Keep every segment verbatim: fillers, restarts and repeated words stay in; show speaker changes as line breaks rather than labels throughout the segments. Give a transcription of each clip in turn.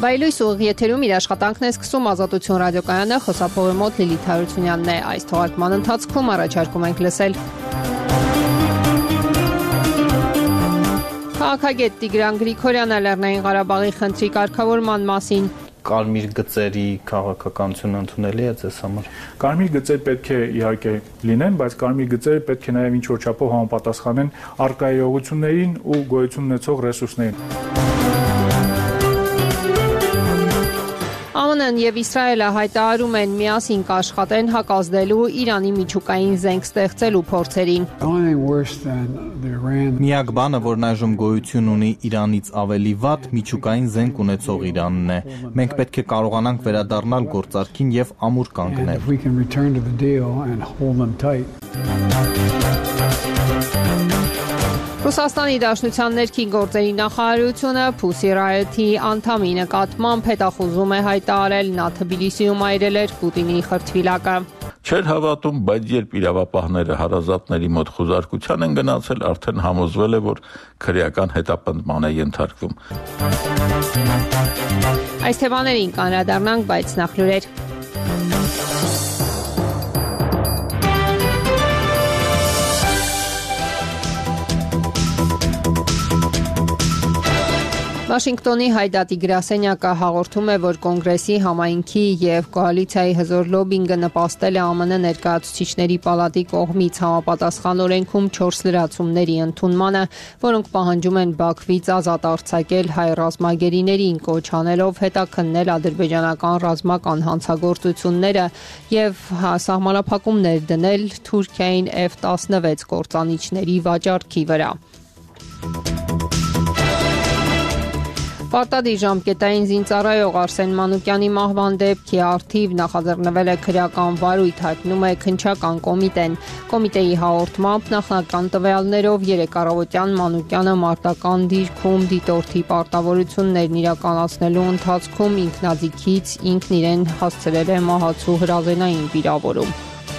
Վայելույս ուղիղ եթերում իր աշխատանքն է սկսում Ազատություն ռադիոկայանը, խոսափողի մոտ Լիլիթ Հարությունյանն է։ Այս թողարկման ընթացքում առաջարկում ենք լսել քաղաքագետ Տիգրան Գրիգորյանը Լեռնային Ղարաբաղի խնդրի կարգավորման մասին։
Կարմիր գծերի քաղաքականությունը ընդունելի է ձեզ համար։
Կարմիր գծեր պետք է իհարկե լինեն, բայց կարմիր գծերը պետք է նաև ինչ-որ չափով համապատասխանեն առկայողություններին ու գոյություն ունեցող ռեսուրսներին։
ԱՄՆ-ն եւ Իսրայելը հայտարարում են միասին կաշխատեն հակազդելու Իրանի միջուկային զենք ստեղծելու փորձերին։
Միակ բանը, որն այժմ գոյություն ունի Իրանից ավելի վատ միջուկային զենք ունեցող Իրանն է։ Մենք պետք է կարողանանք վերադառնալ գործարքին եւ ամուր կանգնել։
Ռուսաստանի Դաշնության ներքին գործերի նախարարությունը Pussy Riot-ի անդամի նկատմամբ հետախուզում է հայտարարել, նա Թբիլիսիում այրել էր Պուտինի խրտվիլակը։
Չէր հավատում, բայց երբ իրավապահները հարազատների մոտ խուզարկության են գնացել, արդեն համոզվել է, որ քրեական հետապնդման է ենթարկվում։
Այս թեմաներին կանրադառնանք, բայց նախ լուրեր։ Վաշինգտոնի Հայդատի գրասենյակը հաղորդում է, որ Կոնգրեսի համայնքի եւ կոալիցիայի հզոր լոբինգը նպաստել է ԱՄՆ ներկայացուցիչների պալատի կողմից համապատասխան օրենքում չորս լրացումների ընդունմանը, որոնք պահանջում են Բաքվից ազատ արձակել հայ ռազմագերիներին, կոչ անելով հետաքննել ադրբեջանական ռազմական հանցագործությունները եւ սահմանափակումներ դնել Թուրքիային F տասնվեց կործանիչների վաճառքի վրա։ Պարտադիր ժամկետային զինծառայող Արսեն Մանուկյանի մահվան դեպքի առթիվ նախաձեռնվել է քրեական վարույթ, հայտնում է քննչական կոմիտեն։ Կոմիտեի հաղորդմամբ նախնական տվյալներով երեկ առավոտյան Մանուկյանը մարտական դիրքում դիտորդի պարտավորություններն իրականացնելու ընթացքում ինքնաձիգից ինքն իրեն հասցրել է մահացու հրազենային վիրավորում։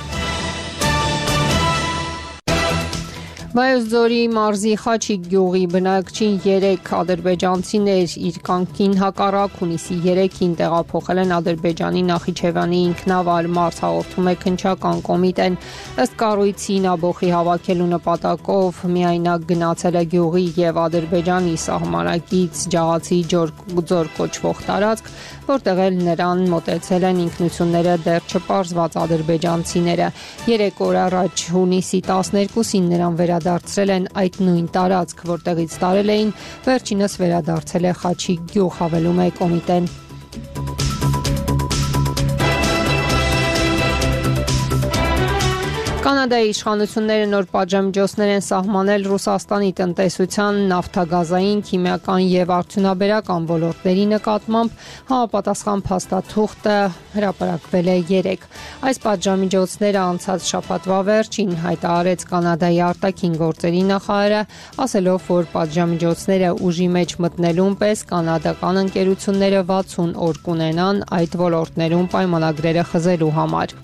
Վայոց ձորի մարզի Խաչիկ գյուղի բնակչին երեք ադրբեջանցիներ իր կամքին հակառակ հունիսի երեքին տեղափոխել են Ադրբեջանի Նախիջևանի ինքնավար մարզ, հաղորդում է քննչական կոմիտեն։ Ըստ կառույցի նա բոխի հավաքելու նպատակով միայնակ գնացել է գյուղի եւ Ադրբեջանի սահմանակից Ջաղացի ձոր կոչվող տարածք, որտեղ էլ նրան մոտեցել են ինքնությունները դեռ չպարզված ադրբեջանցիները։ Երեք օր առաջ հունիսի տասներկուսին նրան վերադարձրել են այդ նույն տարածք, որտեղից տարել էին, վերջինս վերադարձել է Խաչիկ գյուղ, հավելում է կոմիտեն։ Կանադայի իշխանությունները նոր պատժամիջոցներ են սահմանել Ռուսաստանի տնտեսության, նավթագազային, քիմիական եւ արդյունաբերական ոլորտների նկատմամբ, համապատասխան փաստաթուղթը հրապարակվել է երեկ։ Այս պատժամիջոցները անցած շաբաթվա վերջին հայտարարեց Կանադայի արտաքին գործերի նախարարը, ասելով, որ պատժամիջոցները ուժի մեջ մտնելուն պես կանադական ընկերությունները վաթսուն օր կունենան այդ ոլորտներում պայմանագրերը խզելու համար։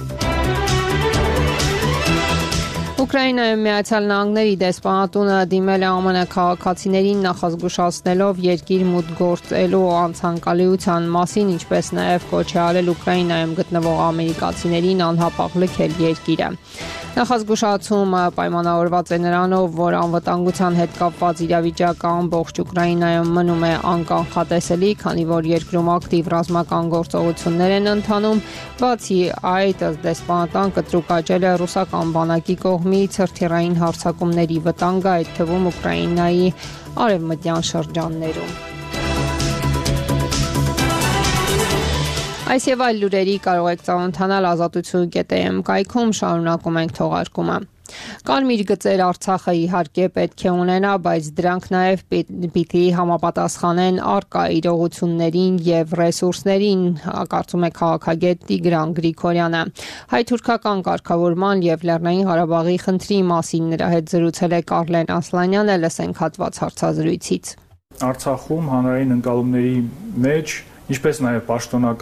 Ուկրաինայում Միացյալ Նահանգների դեսպանատունը դիմել է ԱՄՆ քաղաքացիներին նախազգուշացնելով երկիր մուտք գործելու անցանկալիության մասին, ինչպես նաև կոչ է արել Ուկրաինայում գտնվող ամերիկացիներին անհապաղ լքել երկիրը։ Նախազգուշացումը պայմանավորված է նրանով, որ անվտանգության հետ կապված իրավիճակը ամբողջ Ուկրաինայում մնում է անկանխատեսելի, քանի որ երկրում ակտիվ ռազմական գործողություններ են ընթանում, բացի այդ դեսպանատան կտրուկ աճել է ռուսական բանակի կողմից հրթիռային հարձակումների վտանգը, այդ թվում Ուկրաինայի արևմտյան շրջաններում։ Այս եւ այլ լուրերի կարող եք ծանոթանալ ազատություն կետ էմ կայքում, շարունակում ենք թողարկումը։ Կարմիր գծեր Արցախը իհարկե պետք է ունենա, բայց դրանք նաև պիտի համապատասխանեն առկա իրողություններին եւ ռեսուրսներին, կարծում է քաղաքագետ Տիգրան Գրիգորյանը։ Հայ-թուրքական կարգավորման եւ Լեռնային Ղարաբաղի խնդրի մասին նրա հետ զրուցել է Կարլեն Ասլանյանը, լսենք հատված հարցազրույցից։
Արցախում հանրային ընկալումների մեջ, ինչպես նաև պաշտոնական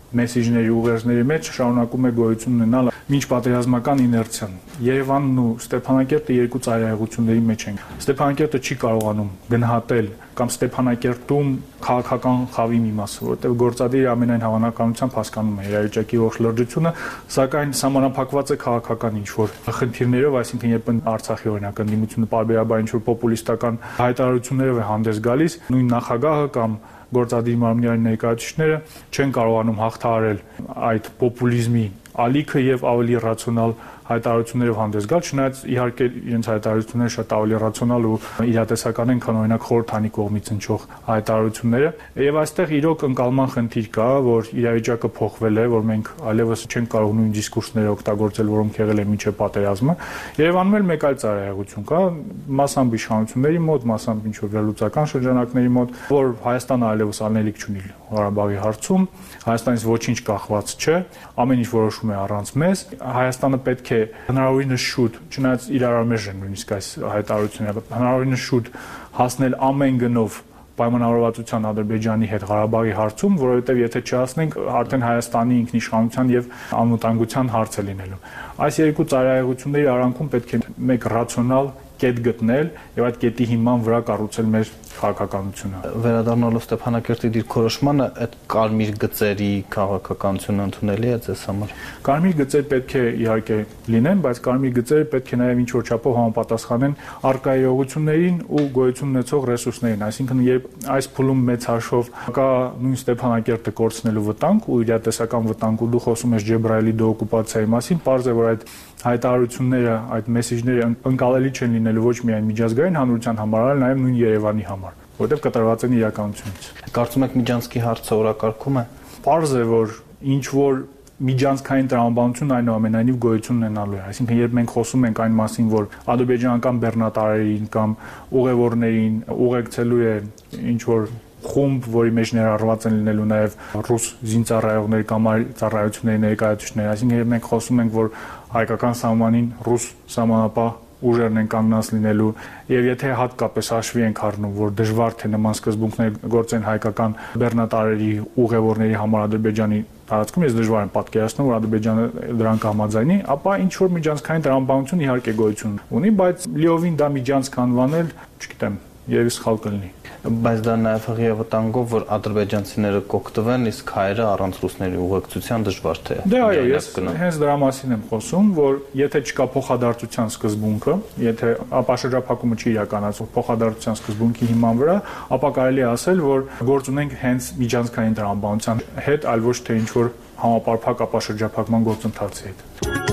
մեսիջների ուղերձների մեջ շարունակում է գոյություն ունենալ մինչ պատերազմական իներցիան։ Երևանն ու Ստեփանակերտը երկու ծայրահեղությունների մեջ են։ Ստեփանակերտը չի կարողանում գնահատել կամ Ստեփանակերտում քաղաքական խավի մի մասը, որտեղ գործադիրը ամենայն հավանականությամբ հասկանում է իրավիճակի ողջ լրջությունը, սակայն սահմանափակված է քաղաքական ինչ-որ խնդիրներով, այսինքն երբ Արցախի օրինակ ընդդիմությունը պարբերաբար ինչ-որ պոպուլիստական հայտարարություններով է հանդես գալիս, նույն նախագահը կամ գործադիր մարմնի ներկայացուցիչները չեն կարողանում հաղթահարել այդ պոպուլիզմի ալիքը եւ ավելի ռացիոնալ հայտարարություններով հանդես գալ, չնայած իհարկե իրենց հայտարարությունները շատ ավելի ռացիոնալ ու իրատեսական են, քան օրինակ խորհրդանի կողմից հնչող հայտարարությունները, եւ այստեղ իրոք ընկալման խնդիր կա, որ իրավիճակը փոխվել է, որ մենք այլևս չենք կարող նույն դիսկուրսները օգտագործել, որոնք եղել են մինչև պատերազմը։ Երևանում էլ մեկ այլ ծայրահեղություն կա, մասամբ իշխանությունների մոտ, մասամբ ինչ որ վերլուծական շրջանակների մոտ, որ Հայաստանը այլևս անելիք չունի Ղարաբաղի հարցում, Հայաստանից ոչինչ կախված չէ, ամեն ինչ որոշում է առանց մեզ, Հայաստանը պետք է հնարավորինս շուտ, չնայած իրարամերժ են նույնիսկ այս հայտարարությունները, հնարավորինս շուտ հասնել ամեն գնով պայմանավորվածության Ադրբեջանի հետ Ղարաբաղի հարցում, որովհետև եթե չհասնենք, արդեն Հայաստանի ինքնիշխանության եւ անվտանգության հարց է լինելու։ Այս երկու ծայրահեղությունների արանքում պետք է մեկ ռացիոնալ կետ գտնել եւ այդ կետի հիման վրա կառուցել մեր քաղաքականությունը։
Վերադառնալով Ստեփանակերտի դիրքորոշմանը, այդ կարմիր գծերի քաղաքականությունը ընդունելի է ձեզ համար։
Կարմիր գծեր պետք է իհարկե լինեն, բայց կարմիր գծերը պետք է նաեւ ինչ-որ չափով համապատասխանեն արկայողություններին ու գոյություն ունեցող ռեսուրսներին, այսինքն երբ այս փուլում մեծ հաշվով կա նույն Ստեփանակերտը կորցնելու վտանգ ու իրատեսական վտանգ ու դու խոսում ես Ջեբրայելի դեօկուպացիայի մասին, պարզ է, որ այդ հայտարարությունները, այդ մեսեջները ընկալելի չեն լինելու ոչ միայն միջազգային հանրության համար, այլ նաև նույն Երևանի համար, որտեղ կտրված են իրականությունից։
Կարծում եք Միջանցքի հարցը օրակարգում է։
Պարզ է, որ ինչ որ միջանցքային տրամաբանություն այնուամենայնիվ գոյություն ունենալու է։ Այսինքն, երբ մենք խոսում ենք այն մասին, որ ադրբեջանական բեռնատարերին կամ ուղևորներին ուղեկցելու է ինչ որ խումբ, որի մեջ ներառված են լինելու նաև ռուս զինծառայողների կամ ծառայությունների ներկայացուցիչներ, այսինքն երբ մենք խոսում ենք, որ հայկական սահմանին ռուս սահմանապահ ուժերն են կանգնած լինելու եւ եթե հատկապես հաշվի ենք առնում, որ դժվար թե նման սկզբունքներ գործեն հայկական բեռնատարերի ուղևորների համար Ադրբեջանի տարածքում, ես դժվար եմ պատկերացնում, որ Ադրբեջանը դրանք համաձայնի, ապա ինչ որ միջանցքային տրամաբանություն իհարկե գոյություն ունի, բայց լիովին դա միջանցք անվանել, չգիտեմ, երևի սխալ կլինի։
Բայց դա նաև հղի է վտանգով, որ ադրբեջանցիները կօգտվեն, իսկ հայերը առանց ռուսների ուղեկցության դժվար թե։
Դե այո, ես հենց դրա մասին եմ խոսում, որ եթե չկա փոխադարձության սկզբունքը, եթե ապաշրջափակումը չի իրականացվում փոխադարձության սկզբունքի հիման վրա, ապա կարելի է ասել, որ գործ ունենք հենց միջանցքային տրամաբանության հետ, այլ ոչ թե ինչ որ համապարփակ ապաշրջափակման գործընթացի հետ։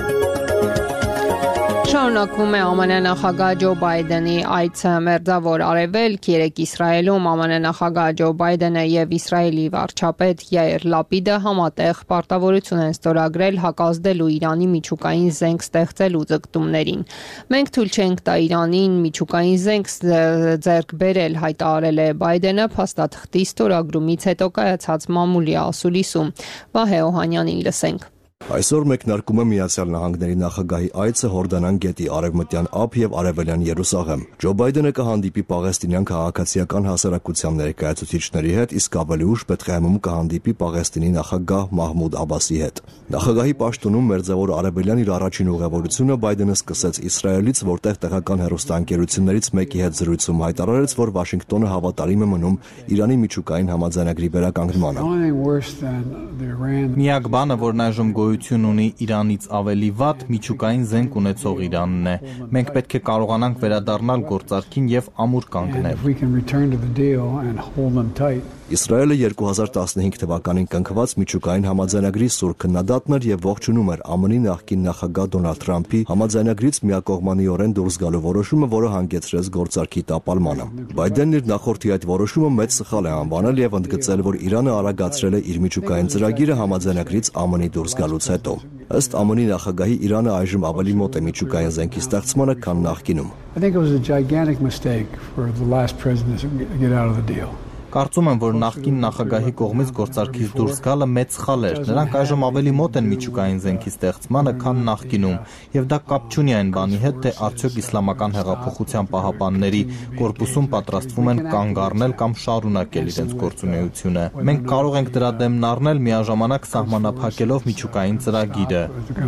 Շարունակվում է ԱՄՆ նախագահ Ջո Բայդենի այցը Մերձավոր Արևելք։ Երեկ Իսրայելում ԱՄՆ նախագահ Ջո Բայդենը եւ Իսրայելի վարչապետ Յայիր Լապիդը համատեղ պարտավորություն են ստորագրել հակազդելու Իրանի միջուկային զենք ստեղծելու ձգտումներին։ Մենք թույլ չենք տա Իրանին միջուկային զենք ձեռք բերել, հայտարարել է Բայդենը փաստաթղթի ստորագրումից հետո կայացած մամուլի ասուլիսում։ Վահե Օհանյանին լսենք։
Այսօր մեկնարկում է Միացյալ Նահանգների նախագահի այցը Հորդանան գետի արևմտյան ափ եւ արևելյան Երուսաղեմ։ Ջո Բայդենը կհանդիպի պաղեստինյան քաղաքացիական հասարակության ներկայացուցիչների հետ, իսկ ավելի ուշ Բեթլեհեմում կհանդիպի Պաղեստինի նախագահ Մահմուդ Աբասի հետ։ Նախագահի պաշտոնում Մերձավոր Արևելյան իր առաջին ուղևորությունը Բայդենը սկսեց Իսրայելից, որտեղ տեղական հեռուստաընկերություններից մեկի հետ զրույցում հայտարարեց, որ Վաշինգտոնը հավատարիմ է մնում Իրանի միջուկային համաձայնագրի վերականգնմանը։
Միակ բանը, որն այժմ գոյություն ունի Իրանից ավելի վատ, միջուկային զենք ունեցող Իրանն է։ Մենք պետք է կարողանանք վերադառնալ գործարքին եւ ամուր կանգնել։
Իսրայելը երկու հազար տասնհինգ թվականին կնքված միջուկային համաձայնագրի սուր քննադատն էր եւ ողջունում էր ԱՄՆ-ի նախկին նախագահ Դոնալդ Թրամփի համաձայնագրից միակողմանիորեն դուրս գալու որոշումը, որը հանգեցրեց գործարքի տապալմանը։ Բայդենն իր նախորդի այդ որոշումը մեծ սխալ է անվանել եւ ընդգծել, որ Իրանը արագացրել է իր միջուկային ծրագիրը համաձայնագրից ԱՄՆ-ի դուրս գալուց հետո։ Ըստ ԱՄՆ-ի նախագահի Իրանը այժմ ավելի մոտ է միջուկային զենքի ստեղծմանը, քան նախկինում։
Կարծում եմ, որ նախկին նախագահի կողմից գործարքից դուրս գալը մեծ սխալ էր։ Նրանք այժմ ավելի մոտ են միջուկային զենքի ստեղծմանը, քան նախկինում, եւ դա կապ չունի այն բանի հետ, թե արդյոք իսլամական հեղափոխության պահապանների կորպուսում պատրաստվում են կանգ առնել կամ շարունակել իրենց գործունեությունը։ Մենք կարող ենք դրա դեմն առնել միաժամանակ սահմանափակելով միջուկային ծրագիրը։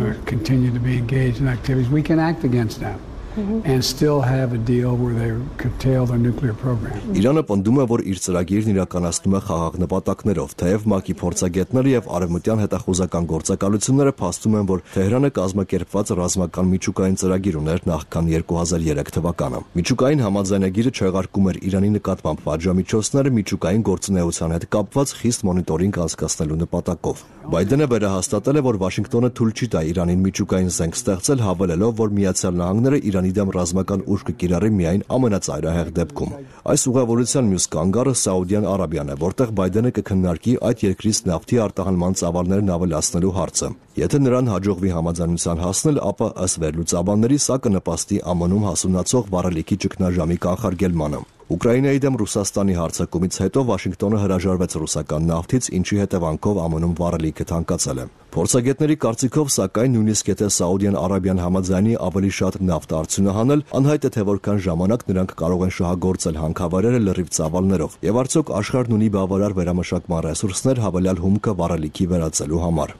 And still have a deal where they curtail their nuclear program. Իրանը պնդում է, որ իր ծրագիրն իրականացնում է խաղաղ նպատակներով, թեև ՄԱԿ-ի փորձագետները եւ արևմտյան հետախուզական գործակալությունները փաստում են, որ Թեհրանը կազմակերպված ռազմական միջուկային ծրագիր ուներ նախքան երկու հազար երեք թվականը։ Միջուկային համաձայնագիրը չեղարկում էր Իրանի նկատմամբ պատժամիջոցները միջուկային գործունեության հետ կապված խիստ մոնիտորինգ անցկացնելու նպատակով։ Բայդենը վերահաստատել է, որ Վաշինգտոնը թույլ չի տա Իրանին միջուկային զենք ստեղծել, հավելելով, որ Միացյալ Նահանգները Իրանի դեմ ռազմական ուժ կկիրառի միայն ամենածայրահեղ դեպքում։ Այս ուղևորության մյուս կանգառը Սաուդյան Արաբիան է, որտեղ Բայդենը կքննարկի այդ երկրից նավթի արտահանման ծավալներն ավելացնելու հարցը։ Եթե նրան հաջողվի համաձայնության հասնել, ապա ըստ վերլուծաբանների սա կնպաստի ԱՄՆ-ում հասունացող վառելիքի ճգնաժամի կանխարգելմանը։ Ուկրաինայի դեմ Ռուսաստանի հարձակումից հետո Վաշինգտոնը հրաժարվեց ռուսական նավթից, ինչի հետևանքով ԱՄՆ-ում վառելիքը թանկացել է։ Փորձագետների կարծիքով, սակայն, նույնիսկ եթե Սաուդյան Արաբիան համաձայնի ավելի շատ նավթ արդյունահանել, անհայտ է, թե որքան ժամանակ նրանք կարող են շահագործել հանքավայրերը լրիվ ծավալներով, եւ արդյոք աշխարհն ունի բավարար վերամշակման ռեսուրսներ հավելյալ հումքը վառելիքի վերածելու համար։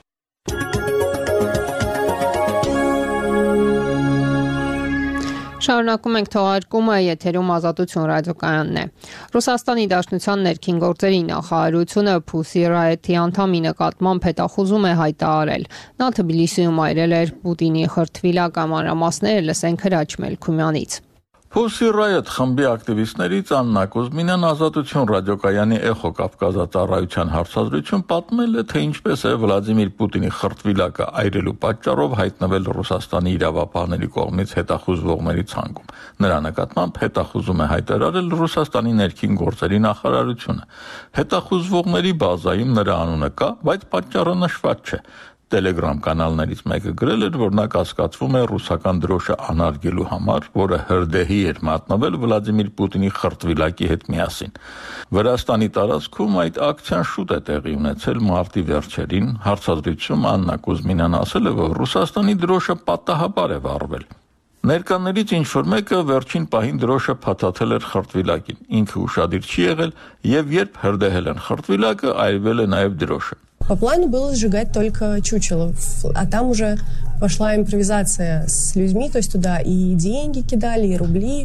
Շարունակում ենք թողարկումը, եթերում Ազատություն ռադիոկայանն է։ Ռուսաստանի Դաշնության ներքին գործերի նախարարությունը Pussy Riot-ի անդամի նկատմամբ հետախուզում է հայտարարել։ Նա Թբիլիսիում այրել էր Պուտինի խրթվիլակ, մանրամասները լսենք Հրաչ Մելքումյանից։
Pussy Riot խմբի ակտիվիստներից Աննա Կոզմինյան Ազատություն ռադիոկայանի Էխո Կավկազա ծառայության հարցազրույցում պատմել է, թե ինչպես է Վլադիմիր Պուտինի խրթվիլակը այրելու պատճառով հայտնվել Ռուսաստանի իրավապահների կողմից հետախուզվողների ցանկում։ Նրա նկատմամբ հետախուզում է հայտարարել Ռուսաստանի ներքին գործերի նախարարությունը։ Հետախուզվողների բազայում նրա անունը կա, բայց պատճառը նշված չէ։ Տելեգրամ կանալներից մեկը գրել էր, որ նա կասկածվում է ռուսական դրոշը անարգելու համար, որը հրդեհի էր մատնվել Վլադիմիր Պուտինի խրթվիլակի հետ միասին։ Վրաստանի տարածքում այդ ակցիան շուտ է տեղի ունեցել մարտի վերջերին։ Հարցազրույցում Աննա Կոզմինյան ասել է, որ Ռուսաստանի դրոշը պատահաբար է վառվել։ Ներկաներից ինչ-որ մեկը վերջին պահին дроша փաթաթել էր խրտվիլակին։ Ինքը ուշադիր չի եղել եւ երբ հրդեհել են խրտվիլակը, այրվել է նաեւ дроша։
По плану было сжигать только чучело, а там уже пошла импровизация с людьми, то есть туда и деньги кидали, и рубли,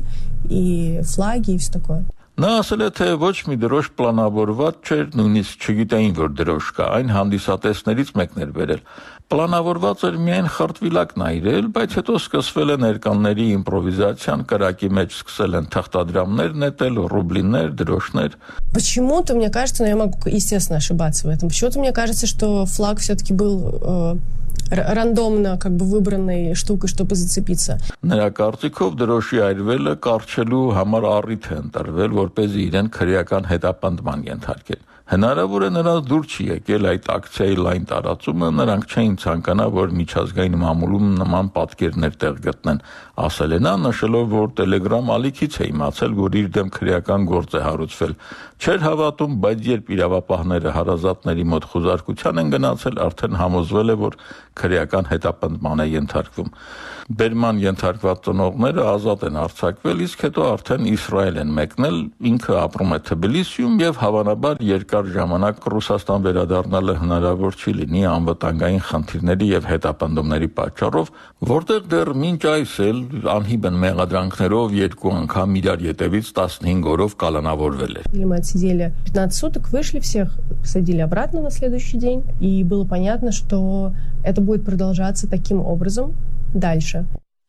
и флаги, и все такое.
Նա ասել է, թե ոչ մի դրոշ պլանավորված չէր, նույնիսկ չգիտեին, որ դրոշ կա, այն հանդիսատեսներից մեկն էր վերել։ Պլանավորված էր միայն խրտվիլակն այրել, բայց հետո սկսվել է ներկանների իմպրովիզացիան, կրակի մեջ սկսել են թղթադրամներ նետել, ռուբլիներ, դրոշներ։
Почему-то, мне кажется, но я могу, естественно, ошибаться в этом, почему-то мне кажется, что флаг все-таки был э, рандомно как бы выбранной штукой, чтобы зацепиться.
Նրա կարծիքով դրոշի այրվելը կարճելու համար առիթ է ընտրվել, որպեսզի իրեն քրեական հետապնդման ենթարկեն։ Հնարավոր է նրանց դուր չի եկել այդ ակցիայի լայն տարածումը, նրանք չէին ցանկանա, որ միջազգային մամուլում նման պատկերներ տեղ գտնեն, ասել է նա, նշելով, որ Telegram ալիքից է իմացել, որ իր դեմ քրեական գործ է հարուցվել։ Չէր հավատում, բայց երբ իրավապահները հարազատների մոտ խուզարկության են գնացել, արդեն համոզվել է, որ քրեական հետապնդման է ենթարկվում։ Բերման ենթարկված ծնողները ազատ են արձակվել, իսկ հետո արդեն Իսրայել են մեկնել, ինքը ապրում է Թբիլիսիում եւ հավանաբար երկար ժամանակ Ռուսաստան վերադառնալը հնարավոր չի լինի անվտանգային խնդիրների եւ հետապնդումների պատճառով, որտեղ դեռ մինչ այս էլ անհիբ են մեղադրանքներով երկու անգամ իրար ետևից տասնհինգ օրով կալանավորվել էր։
Мы отсидели пятнадцать суток, вышли всех, посадили обратно на следующий день, и было понятно, что это будет продолжаться таким образом дальше.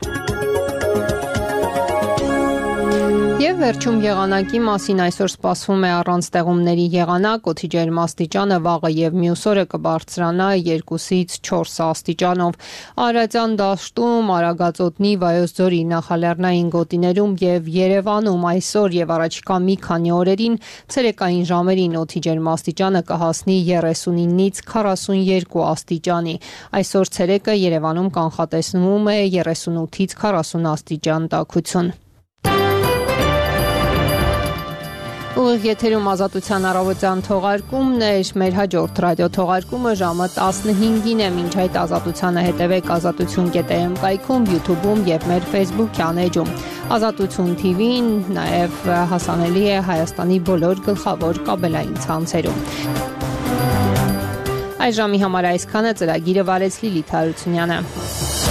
Եվ վերջում եղանակի մասին այսօր սպասվում է առանց տեղումների եղանակ, օդի ջերմաստիճանը վաղը եւ մյուս օրը կբարձրանա երկուսից չորս աստիճանով։ Արարատյան դաշտում, Արագածոտնի, Վայոց ձորի նախալեռնային գոտիներում եւ Երևանում այսօր եւ առաջիկա մի քանի օրերին ցերեկային ժամերին օդի ջերմաստիճանը կհասնի երեսունինից քառասունյոթ աստիճանի։ Այսօր ցերեկը Երևանում կանխատեսվում է երեսունութից քառասուն աստիճան տաքություն։ Ուղիղ եթերում Ազատության առավոտյան թողարկումն էր, մեր հաջորդ ռադիո թողարկումը ժամը տասնհինգին է, մինչ այդ Ազատությանը հետևեք ազատություն կետ է էմ կայքում, YouTube-ում եւ մեր Facebook-յան էջում։ Ազատություն T V-ն նաեւ հասանելի է Հայաստանի բոլոր գլխավոր կաբելային ցանցերում։ Այս ժամի համար այսքանը, ծրագիրը վարեց Լիլիթ Հարությունյանը։